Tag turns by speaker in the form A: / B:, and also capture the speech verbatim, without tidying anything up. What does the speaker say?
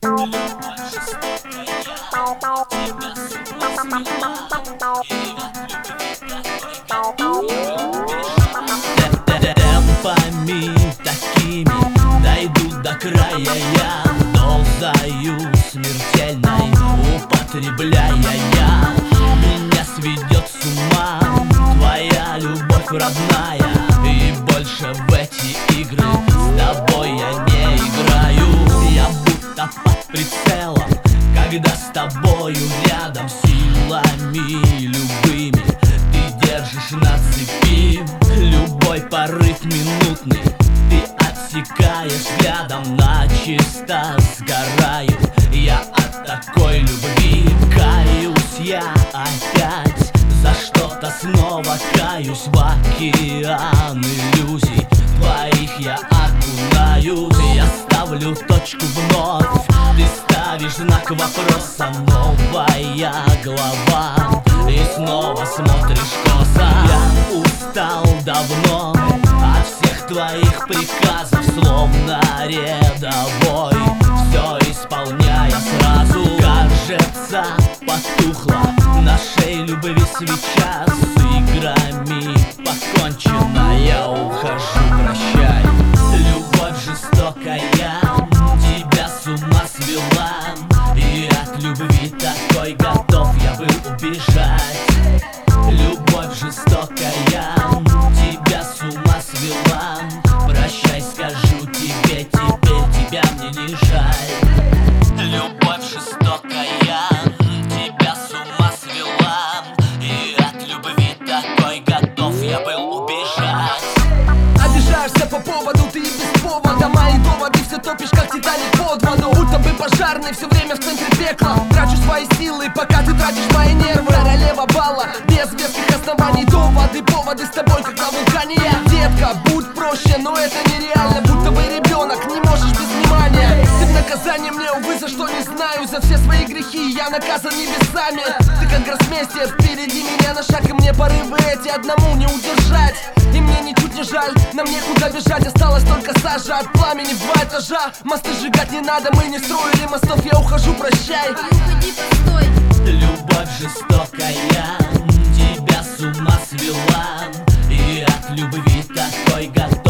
A: Темпами такими дойду до края я, дозою смертельной употребляя я. Меня сведет с ума твоя любовь родная, и больше в эти игры с тобой я не играю. Я будто под прицелом, когда с тобою рядом, силами любыми ты держишь на цепи. Любой порыв минутный ты отсекаешь взглядом, начисто сгораю я от такой любви. Каюсь я опять, за что-то снова каюсь, в океан иллюзий твоих я окунаюсь. Я ставлю точку вновь, ты ставишь знак вопроса, новая глава, и снова смотришь косо. Я устал давно от всех твоих приказов, словно рядовой, все исполняя сразу. Кажется, потухла нашей любви свеча, с играми покончено, я ухожу, прощай. Любовь жестокая тебя с ума свела, и от любви такой готов я был убежать. Любовь жестокая тебя с ума свела, прощай, скажу тебе, теперь тебя мне не жаль. Любовь жестокая тебя с ума свела, и от любви такой готов я был убежать.
B: Обижаешься по поводу, ты и без повода, мои доводы все топишь, как Титаник под воду. Будто бы пожарный, все время в центре пекла. Трачу свои силы, пока ты тратишь мои нервы. Королева балла, без веских оснований. Доводы, поводы с тобой, как на вулкане я. Детка, будь проще, но это нереально. Будто бы ребенок, не можешь без внимания. Ты в наказание мне, увы, за что не знаю. За все свои грехи я наказан небесами. Ты как гроссмейстер, впереди меня на шаг, и мне порывы эти одному не удержать. И мне ничуть не жаль, нам некуда бежать. Осталось только сажа от пламени в два этажа. Мосты сжигать не надо, мы не строили мостов. Я ухожу, прощай.
C: Уходи, постой.
A: Любовь жестокая тебя с ума свела, и от любви такой готов